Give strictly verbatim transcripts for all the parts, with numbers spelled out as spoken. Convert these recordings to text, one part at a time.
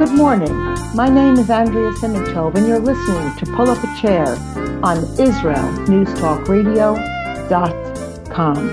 Good morning. My name is Andrea Simintov, and you're listening to Pull Up a Chair on Israel News Talk Radio dot com.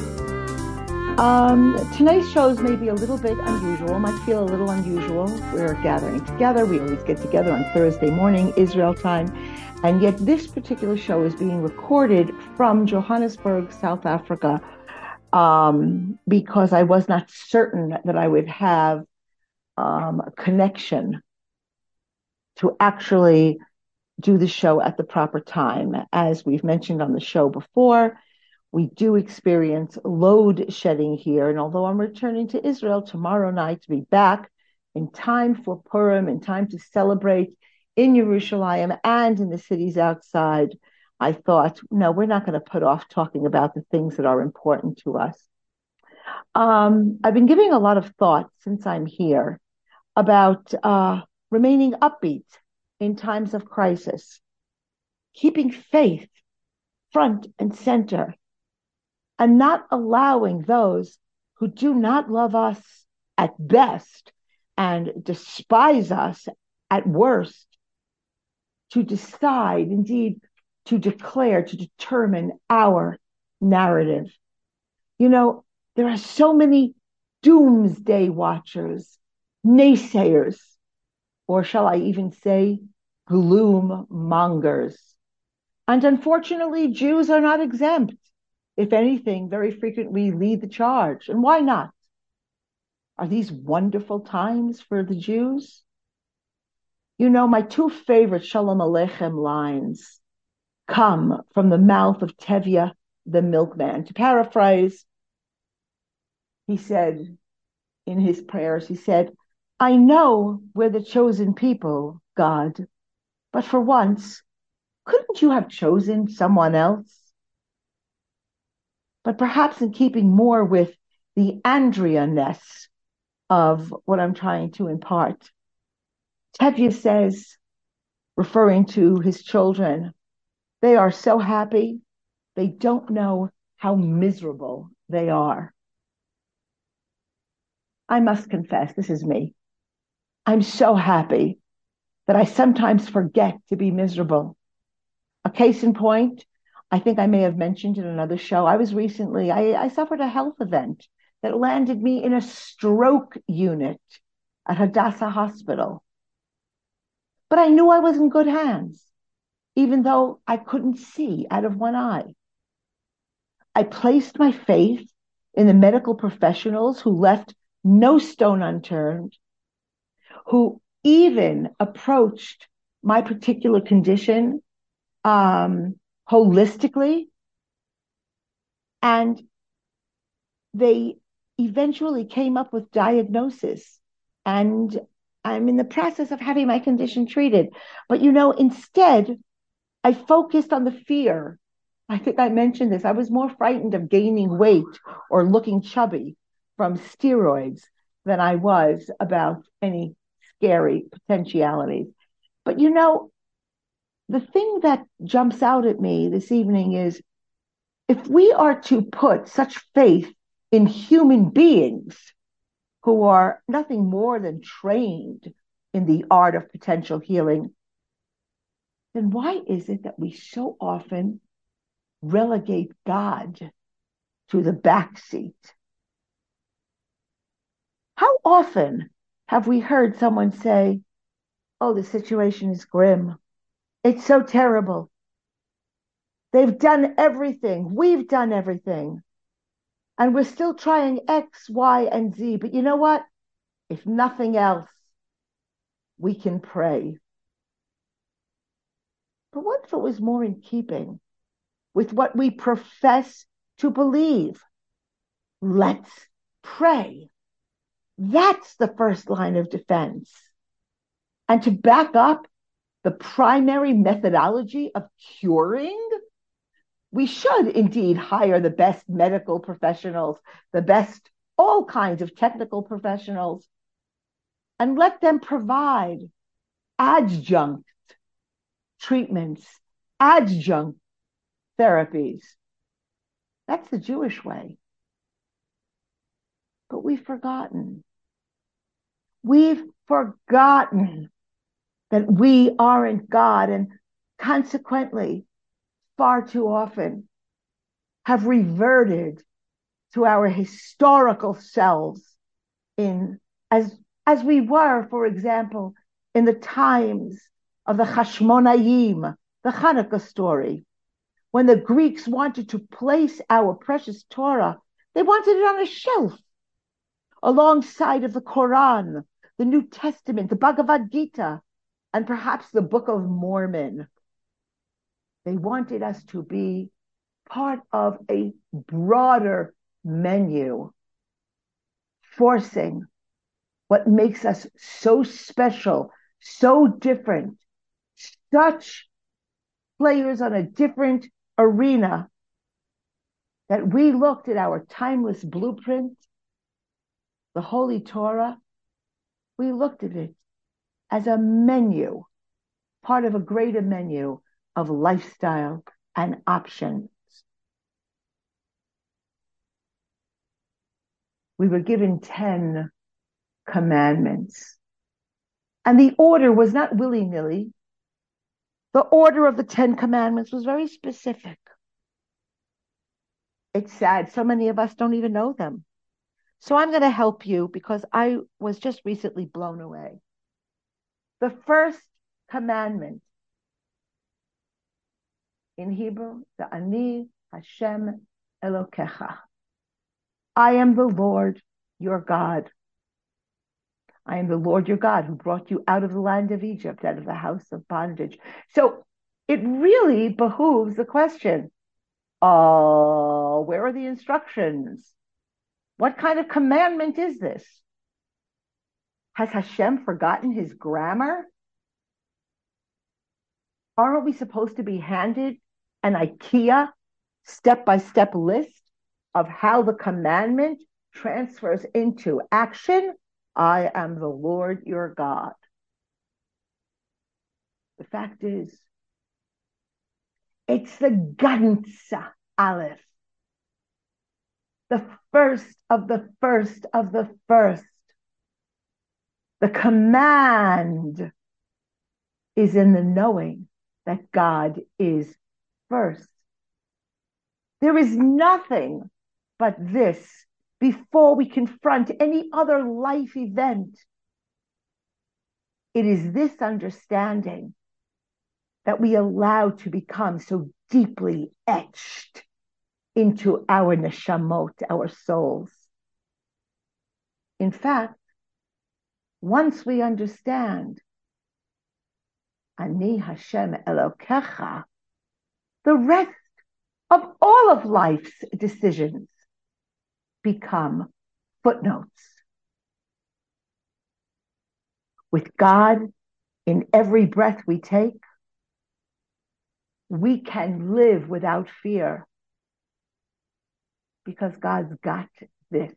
Um, tonight's shows may be a little bit unusual, might feel a little unusual. We're gathering together. We always get together on Thursday morning, Israel time. And yet this particular show is being recorded from Johannesburg, South Africa, um, because I was not certain that I would have um, a connection to actually do the show at the proper time. As we've mentioned on the show before, we do experience load shedding here. And although I'm returning to Israel tomorrow night to be back in time for Purim, in time to celebrate in Yerushalayim and in the cities outside, I thought, no, we're not going to put off talking about the things that are important to us. Um, I've been giving a lot of thought since I'm here about uh, remaining upbeat in times of crisis, keeping faith front and center, and not allowing those who do not love us at best and despise us at worst to decide, indeed, to declare, to determine our narrative. You know, there are so many doomsday watchers, naysayers, or shall I even say, gloom mongers. And unfortunately, Jews are not exempt. If anything, very frequently lead the charge. And why not? Are these wonderful times for the Jews? You know, my two favorite Shalom Aleichem lines come from the mouth of Tevye the milkman. To paraphrase, he said in his prayers, he said, I know we're the chosen people, God, but for once, couldn't you have chosen someone else? But perhaps in keeping more with the Andrea-ness of what I'm trying to impart, Tevye says, referring to his children, they are so happy, they don't know how miserable they are. I must confess, this is me. I'm so happy that I sometimes forget to be miserable. A case in point, I think I may have mentioned in another show, I was recently, I, I suffered a health event that landed me in a stroke unit at Hadassah Hospital. But I knew I was in good hands, even though I couldn't see out of one eye. I placed my faith in the medical professionals who left no stone unturned, who even approached my particular condition um, holistically, and they eventually came up with diagnosis, and I'm in the process of having my condition treated. But you know, instead, I focused on the fear. I think I mentioned this. I was more frightened of gaining weight or looking chubby from steroids than I was about any scary potentialities. But you know, the thing that jumps out at me this evening is, if we are to put such faith in human beings who are nothing more than trained in the art of potential healing, then why is it that we so often relegate God to the back seat? How often have we heard someone say, oh, the situation is grim. It's so terrible. They've done everything. We've done everything. And we're still trying X, Y, and Z. But you know what? If nothing else, we can pray. But what if it was more in keeping with what we profess to believe? Let's pray. That's the first line of defense. And to back up the primary methodology of curing, we should indeed hire the best medical professionals, the best, all kinds of technical professionals, and let them provide adjunct treatments, adjunct therapies. That's the Jewish way. But we've forgotten. We've forgotten that we aren't God, and consequently, far too often have reverted to our historical selves in as as we were, for example, in the times of the Hashmonayim, the Hanukkah story, when the Greeks wanted to place our precious Torah, they wanted it on a shelf alongside of the Quran, the New Testament, the Bhagavad Gita, and perhaps the Book of Mormon. They wanted us to be part of a broader menu, forcing what makes us so special, so different, such players on a different arena, that we looked at our timeless blueprint, the Holy Torah, we looked at it as a menu, part of a greater menu of lifestyle and options. We were given ten commandments. And the order was not willy-nilly. The order of the Ten Commandments was very specific. It's sad. So many of us don't even know them. So I'm going to help you because I was just recently blown away. The first commandment in Hebrew, the Ani Hashem Elokecha. I am the Lord your God. I am the Lord your God who brought you out of the land of Egypt, out of the house of bondage. So it really behooves the question, oh, where are the instructions? What kind of commandment is this? Has Hashem forgotten his grammar? Aren't we supposed to be handed an IKEA step-by-step list of how the commandment transfers into action? I am the Lord your God. The fact is, it's the Ganza Aleph, the first of the first of the first. The command is in the knowing that God is first. There is nothing but this before we confront any other life event. It is this understanding that we allow to become so deeply etched into our neshamot, our souls. In fact, once we understand Ani Hashem Elokecha, the rest of all of life's decisions become footnotes. With God in every breath we take, we can live without fear because God's got this.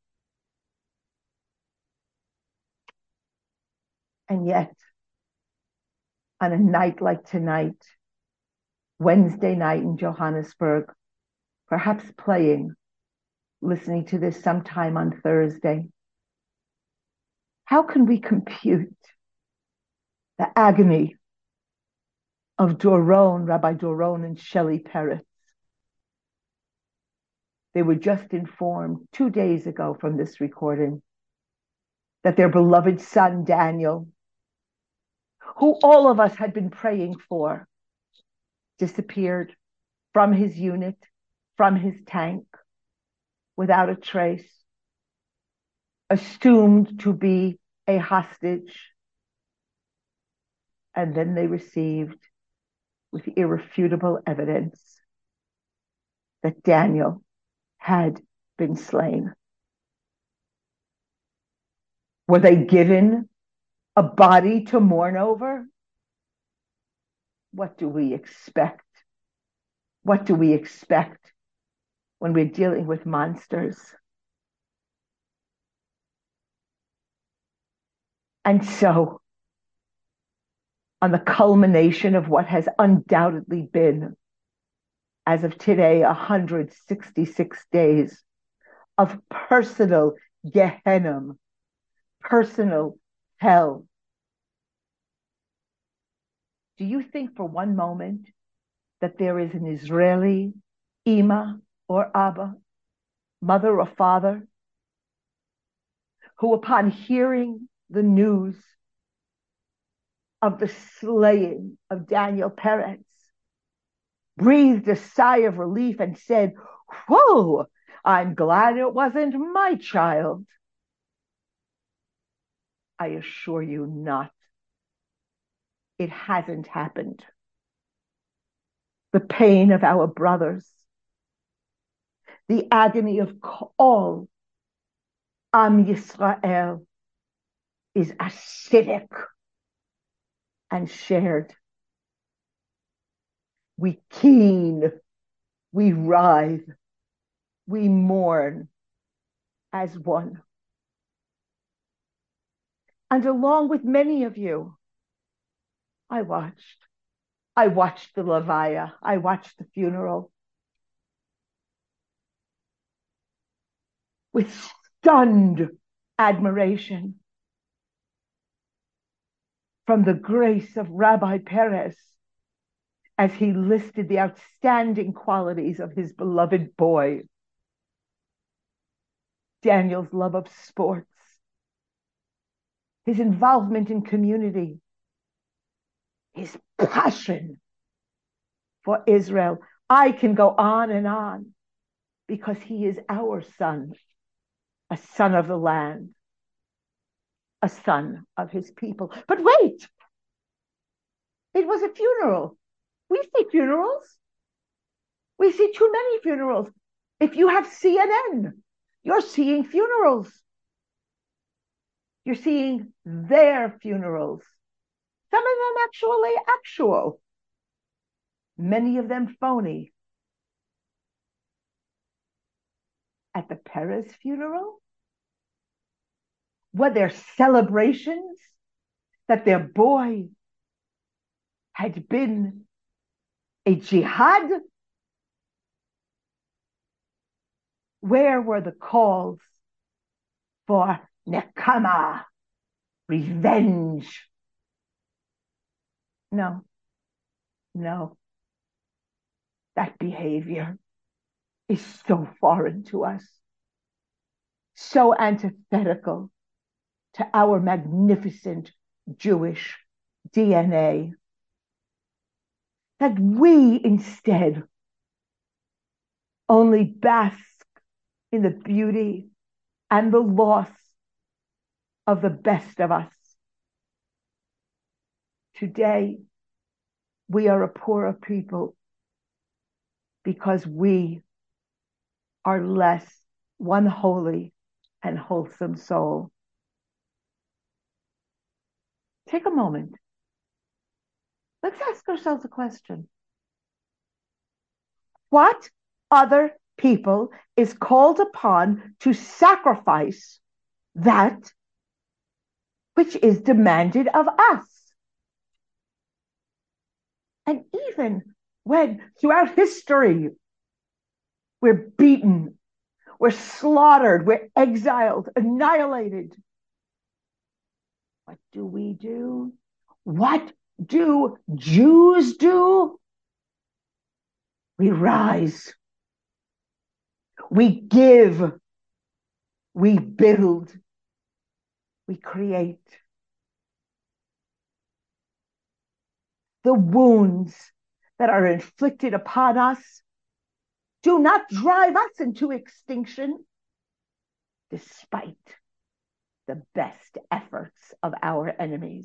And yet, on a night like tonight, Wednesday night in Johannesburg, perhaps playing, listening to this sometime on Thursday, how can we compute the agony of Doron, Rabbi Doron and Shelley Peretz? They were just informed two days ago from this recording that their beloved son, Daniel, who all of us had been praying for, disappeared from his unit, from his tank, without a trace, assumed to be a hostage. And then they received, with irrefutable evidence, that Daniel had been slain. Were they given a body to mourn over? What do we expect? What do we expect when we're dealing with monsters? And so, on the culmination of what has undoubtedly been, as of today, one hundred sixty-six days of personal Gehenna, personal hell. Do you think for one moment that there is an Israeli Ima or Abba, mother or father, who upon hearing the news of the slaying of Daniel Peretz breathed a sigh of relief and said, "Whoa, I'm glad it wasn't my child"? I assure you not. It hasn't happened. The pain of our brothers, the agony of all Am Yisrael is acidic and shared. We keen, we writhe, we mourn as one. And along with many of you, I watched. I watched the Levaya. I watched the funeral with stunned admiration from the grace of Rabbi Peretz as he listed the outstanding qualities of his beloved boy. Daniel's love of sports, his involvement in community, his passion for Israel. I can go on and on because he is our son, a son of the land, a son of his people. But wait, it was a funeral. We see funerals. We see too many funerals. If you have C N N, you're seeing funerals. You're seeing their funerals. Some of them actually actual. Many of them phony. At the Peretz funeral, were there celebrations that their boy had been a jihad? Where were the calls for nekama, revenge? No, no. That behavior is so foreign to us, so antithetical to our magnificent Jewish D N A, that we instead only bask in the beauty and the loss of the best of us. Today, we are a poorer people because we are less one holy and wholesome soul. Take a moment. Let's ask ourselves a question. What other people is called upon to sacrifice that which is demanded of us? And even when throughout history we're beaten, we're slaughtered, we're exiled, annihilated, what do we do? What do Jews do? We rise. We give. We build. We create. The wounds that are inflicted upon us do not drive us into extinction, despite the best efforts of our enemies.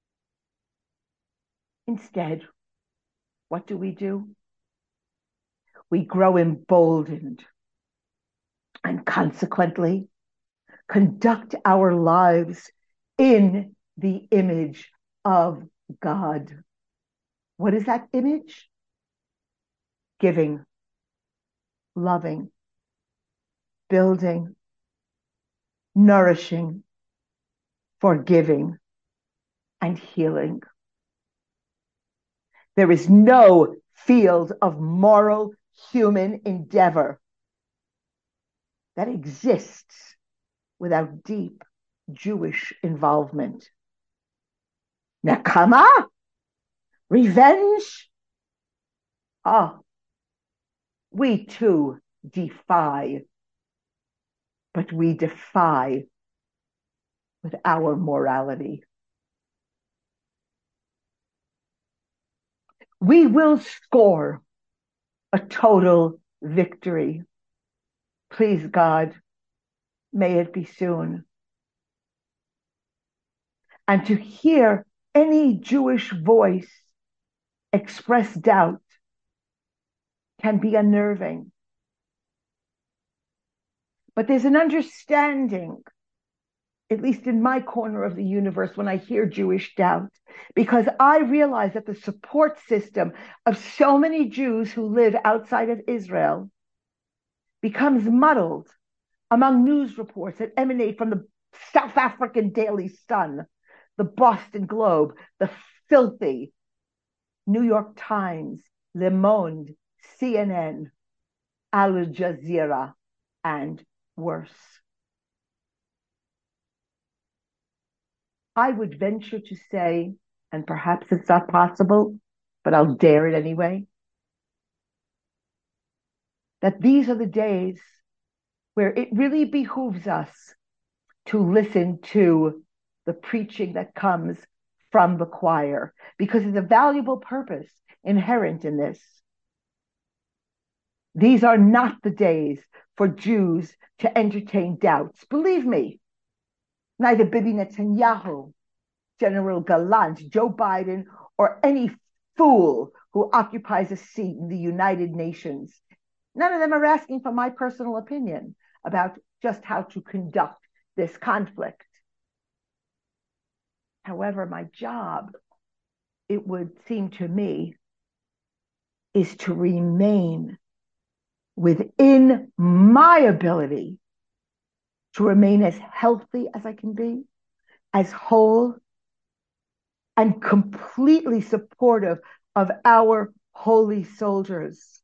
Instead, what do we do? We grow emboldened and consequently conduct our lives in the image of God. What is that image? Giving, loving, building, nourishing, forgiving, and healing. There is no field of moral human endeavor that exists without deep Jewish involvement. Nakama? Revenge? Ah, we too defy, but we defy with our morality. We will score a total victory. Please, God, may it be soon. And to hear any Jewish voice express doubt can be unnerving. But there's an understanding, at least in my corner of the universe, when I hear Jewish doubt, because I realize that the support system of so many Jews who live outside of Israel becomes muddled among news reports that emanate from the South African Daily Sun, the Boston Globe, the filthy New York Times, Le Monde, C N N, Al Jazeera, and worse. I would venture to say, and perhaps it's not possible, but I'll dare it anyway, that these are the days where it really behooves us to listen to the preaching that comes from the choir, because there's a valuable purpose inherent in this. These are not the days for Jews to entertain doubts. Believe me, neither Bibi Netanyahu, General Gallant, Joe Biden, or any fool who occupies a seat in the United Nations, none of them are asking for my personal opinion about just how to conduct this conflict. However, my job, it would seem to me, is to remain within my ability to remain as healthy as I can be, as whole, and completely supportive of our holy soldiers.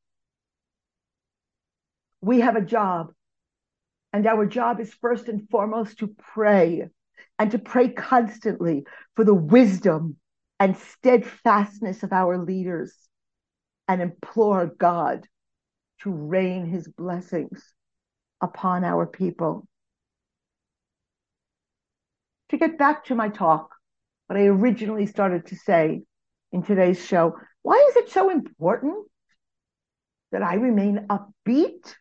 We have a job, and our job is first and foremost to pray, and to pray constantly for the wisdom and steadfastness of our leaders, and implore God to rain his blessings upon our people. To get back to my talk, what I originally started to say in today's show, why is it so important that I remain upbeat?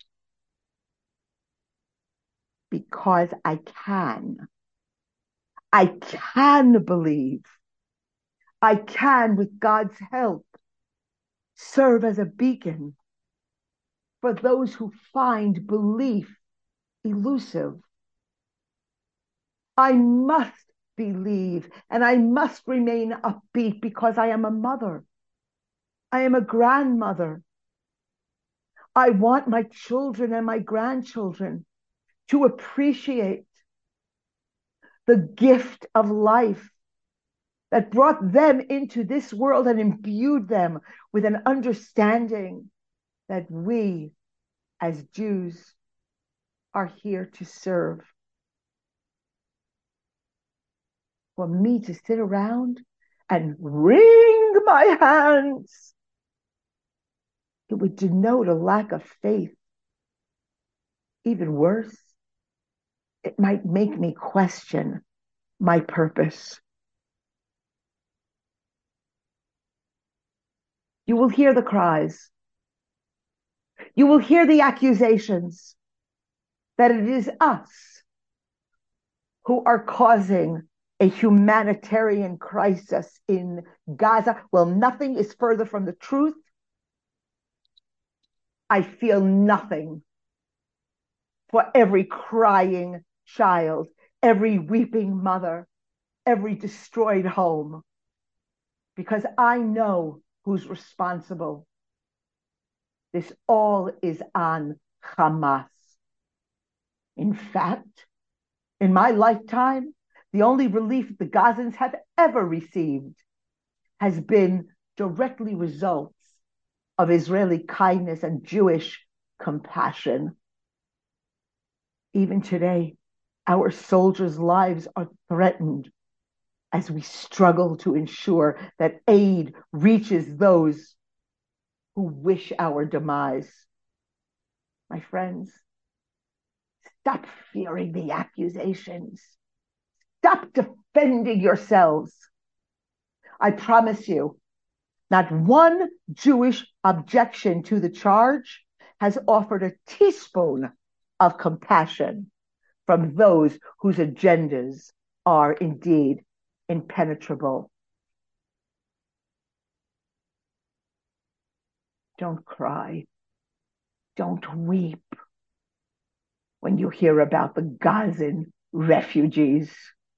Because I can. I can believe. I can, with God's help, serve as a beacon for those who find belief elusive. I must believe, and I must remain upbeat because I am a mother. I am a grandmother. I want my children and my grandchildren to appreciate the gift of life that brought them into this world and imbued them with an understanding that we as Jews are here to serve. For me to sit around and wring my hands, it would denote a lack of faith. Even worse, it might make me question my purpose. You will hear the cries. You will hear the accusations that it is us who are causing a humanitarian crisis in Gaza. Well, nothing is further from the truth. I feel nothing for every crying child, every weeping mother, every destroyed home, because I know who's responsible. This all is on Hamas. In fact, in my lifetime, the only relief the Gazans have ever received has been directly results of Israeli kindness and Jewish compassion. Even today, Our soldiers' lives are threatened as we struggle to ensure that aid reaches those who wish our demise. My friends, stop fearing the accusations. Stop defending yourselves. I promise you, not one Jewish objection to the charge has offered a teaspoon of compassion from those whose agendas are indeed impenetrable. Don't cry. Don't weep when you hear about the Gazan refugees.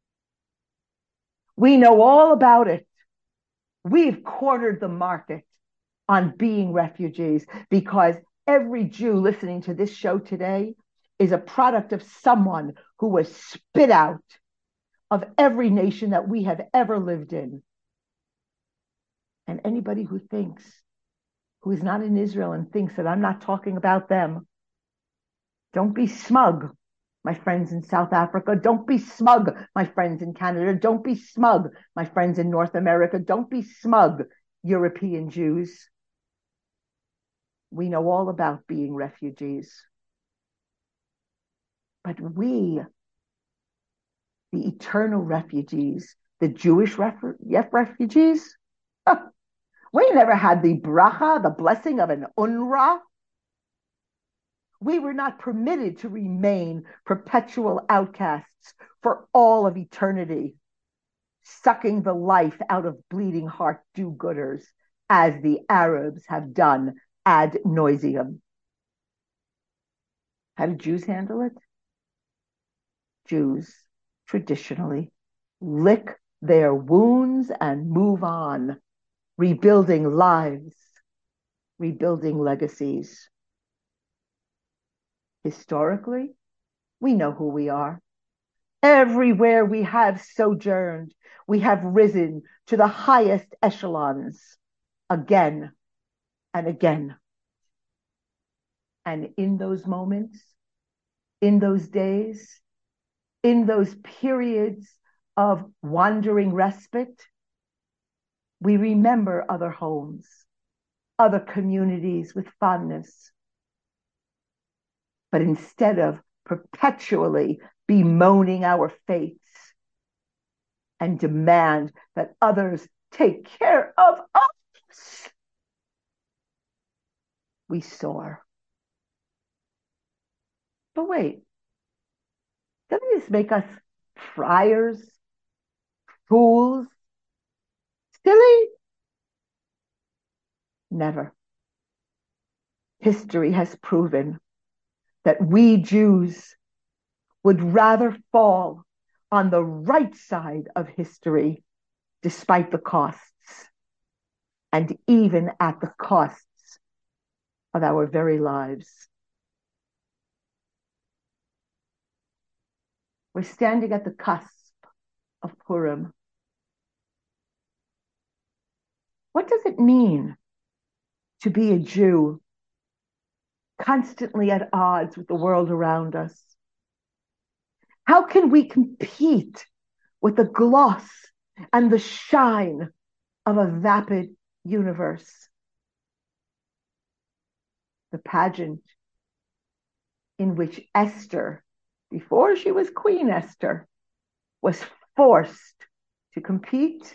We know all about it. We've cornered the market on being refugees because every Jew listening to this show today is a product of someone who was spit out of every nation that we have ever lived in. And anybody who thinks, who is not in Israel and thinks that I'm not talking about them, don't be smug, my friends in South Africa. Don't be smug, my friends in Canada. Don't be smug, my friends in North America. Don't be smug, European Jews. We know all about being refugees. But we, the eternal refugees, the Jewish ref- refugees, we never had the bracha, the blessing of an UNRWA. We were not permitted to remain perpetual outcasts for all of eternity, sucking the life out of bleeding heart do-gooders, as the Arabs have done ad nauseum. How do Jews handle it? Jews traditionally lick their wounds and move on, rebuilding lives, rebuilding legacies. Historically, we know who we are. Everywhere we have sojourned, we have risen to the highest echelons again and again. And in those moments, in those days, in those periods of wandering respite, we remember other homes, other communities with fondness. But instead of perpetually bemoaning our fates and demand that others take care of us, we soar. But wait, doesn't this make us friars, fools, silly? Never. History has proven that we Jews would rather fall on the right side of history despite the costs, and even at the costs of our very lives. We're standing at the cusp of Purim. What does it mean to be a Jew constantly at odds with the world around us? How can we compete with the gloss and the shine of a vapid universe? The pageant in which Esther, before she was Queen Esther, was forced to compete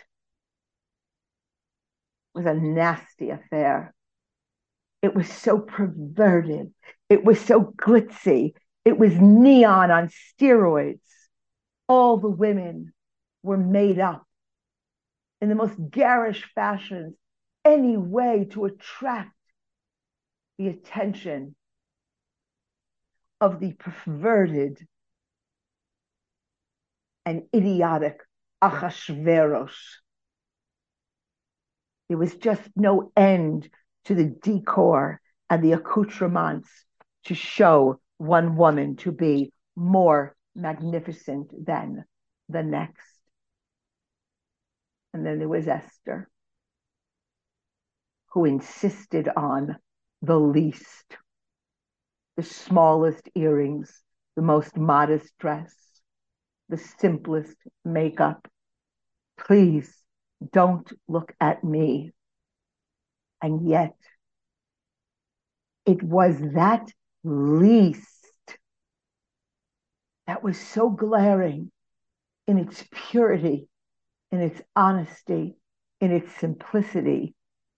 was a nasty affair. It was so perverted. It was so glitzy. It was neon on steroids. All the women were made up in the most garish fashions, any way to attract the attention of the perverted and idiotic Achashverosh. There was just no end to the decor and the accoutrements to show one woman to be more magnificent than the next. And then there was Esther, who insisted on the least, the smallest earrings, the most modest dress. the simplest makeup. Please don't look at me. And yet, it was that least that was so glaring in its purity, in its honesty, in its simplicity,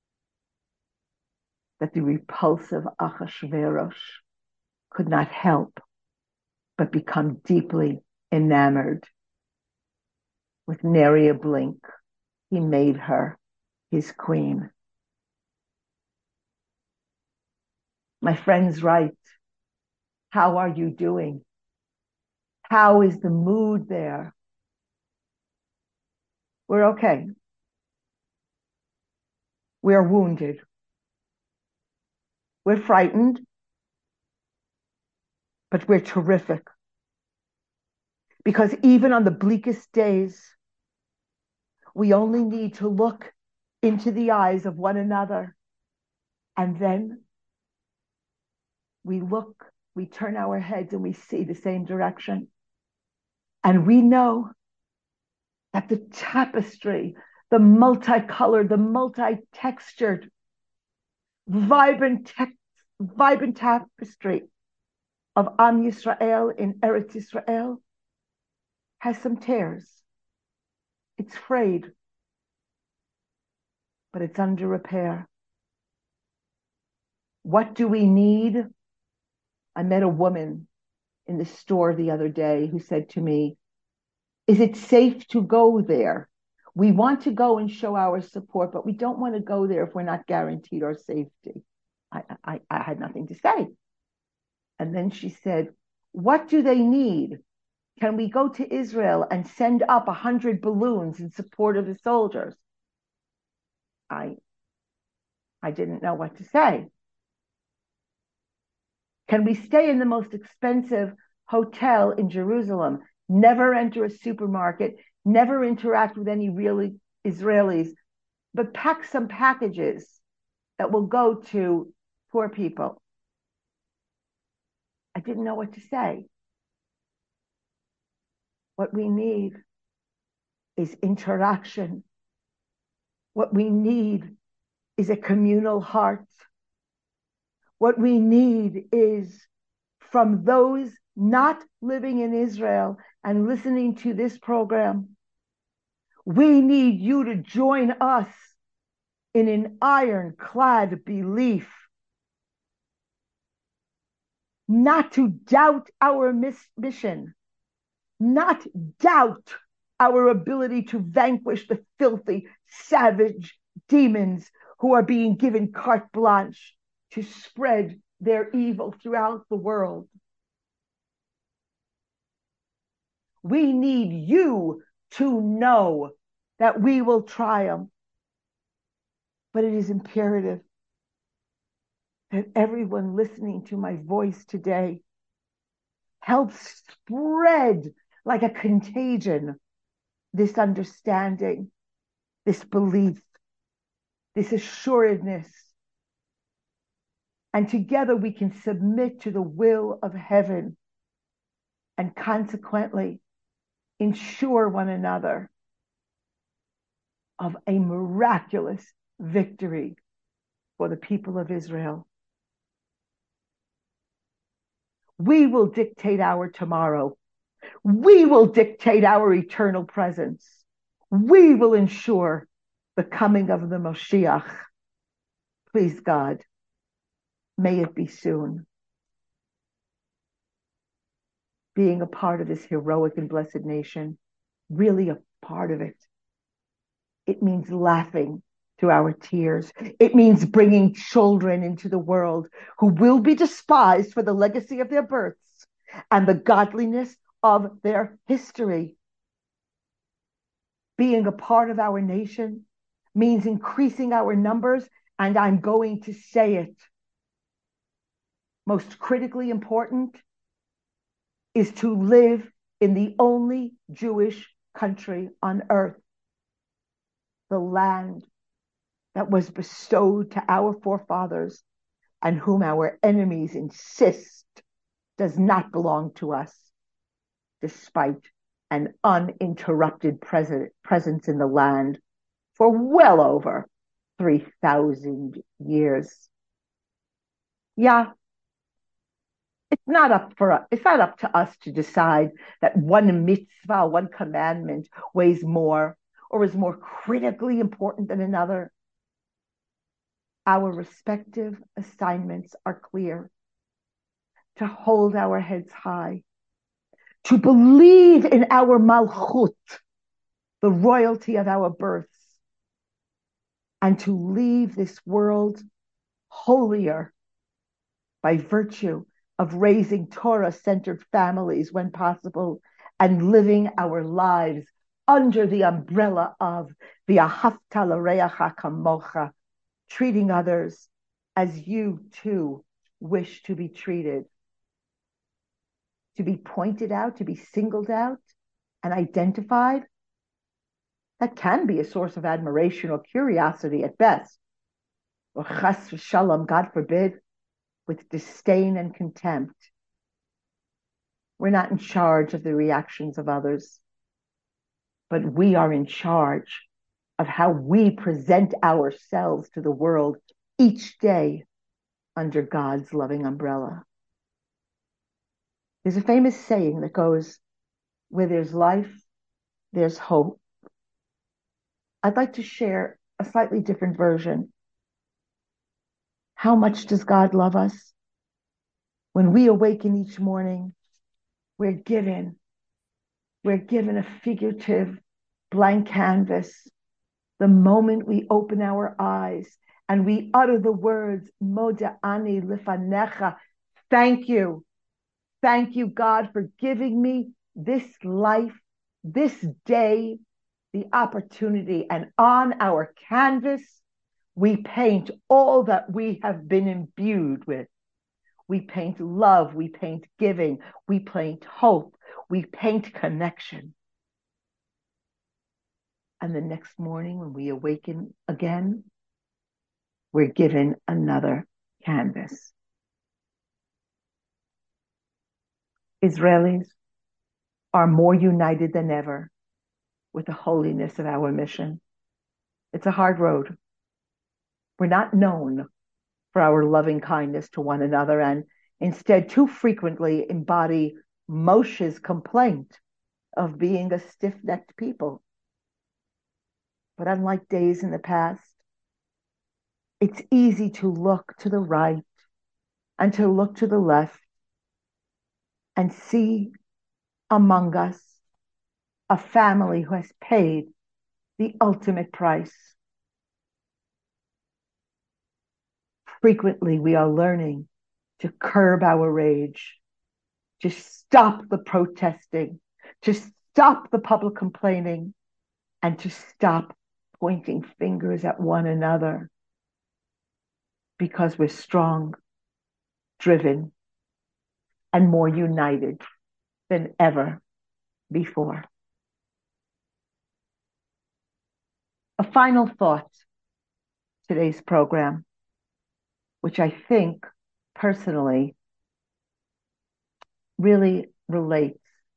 that the repulsive Achashverosh could not help but become deeply enamored. With nary a blink, he made her his queen. My friends write, how are you doing? How is the mood there? We're okay. We're wounded. We're frightened, but we're terrific. Because even on the bleakest days, we only need to look into the eyes of one another. And then we look, we turn our heads and we see the same direction. And we know that the tapestry, the multicolored, the multi-textured, vibrant, te- vibrant tapestry of Am Yisrael in Eretz Yisrael has some tears. It's frayed, but it's under repair. What do we need? I met a woman in the store the other day who said to me, is it safe to go there? We want to go and show our support, but we don't want to go there if we're not guaranteed our safety. I, I, I had nothing to say. And then she said, what do they need? Can we go to Israel and send up a hundred balloons in support of the soldiers? I, I didn't know what to say. Can we stay in the most expensive hotel in Jerusalem, never enter a supermarket, never interact with any really Israelis, but pack some packages that will go to poor people? I didn't know what to say. What we need is interaction. What we need is a communal heart. What we need is from those not living in Israel and listening to this program, we need you to join us in an ironclad belief, not to doubt our mission, not doubt our ability to vanquish the filthy, savage demons who are being given carte blanche to spread their evil throughout the world. We need you to know that we will triumph. But it is imperative that everyone listening to my voice today helps spread like a contagion this understanding, this belief, this assuredness. And together we can submit to the will of heaven and consequently ensure one another of a miraculous victory for the people of Israel. We will dictate our tomorrow. We will dictate our eternal presence. We will ensure the coming of the Moshiach. Please, God, may it be soon. Being a part of this heroic and blessed nation, really a part of it. It means laughing through our tears. It means bringing children into the world who will be despised for the legacy of their births and the godliness of their history. Being a part of our nation means increasing our numbers, and I'm going to say it. Most critically important is to live in the only Jewish country on earth, the land that was bestowed to our forefathers and whom our enemies insist does not belong to us, despite and uninterrupted pres- presence in the land for well over three thousand years. Yeah, it's not up for us. It's not up to us to decide that one mitzvah, one commandment weighs more or is more critically important than another. Our respective assignments are clear: to hold our heads high, to believe in our malchut, the royalty of our births, and to leave this world holier by virtue of raising Torah-centered families when possible and living our lives under the umbrella of the Ahavta l'reacha kamocha, treating others as you too wish to be treated. To be pointed out, to be singled out and identified, that can be a source of admiration or curiosity at best. Or chas v'shalom, God forbid, with disdain and contempt. We're not in charge of the reactions of others, but we are in charge of how we present ourselves to the world each day under God's loving umbrella. There's a famous saying that goes, where there's life, there's hope. I'd like to share a slightly different version. How much does God love us? When we awaken each morning, we're given, we're given a figurative blank canvas. The moment we open our eyes and we utter the words, Moda ani lifanecha, thank you. Thank you, God, for giving me this life, this day, the opportunity. And on our canvas, we paint all that we have been imbued with. We paint love, we paint giving, we paint hope, we paint connection. And the next morning when we awaken again, we're given another canvas. Israelis are more united than ever with the holiness of our mission. It's a hard road. We're not known for our loving kindness to one another, and instead too frequently embody Moshe's complaint of being a stiff-necked people. But unlike days in the past, it's easy to look to the right and to look to the left and see among us a family who has paid the ultimate price. Frequently, we are learning to curb our rage, to stop the protesting, to stop the public complaining, and to stop pointing fingers at one another, because we're strong, driven, and more united than ever before. A final thought, today's program, which I think personally really relates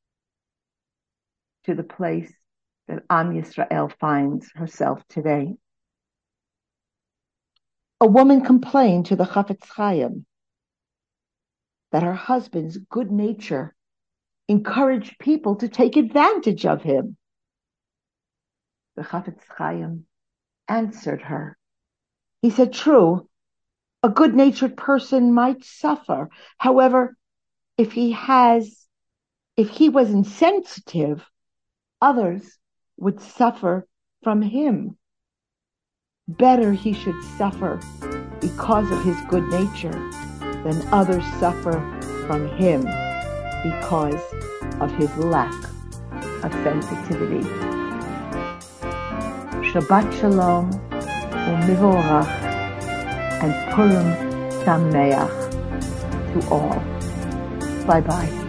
to the place that Am Yisrael finds herself today. A woman complained to the Chafetz Chaim that her husband's good nature encouraged people to take advantage of him. The Chafetz Chaim answered her. He said, true, a good-natured person might suffer. However, if he has, if he was insensitive, others would suffer from him. Better he should suffer because of his good nature than others suffer from him because of his lack of sensitivity. Shabbat Shalom u'mivorach, and Purim Sameach to all. Bye-bye.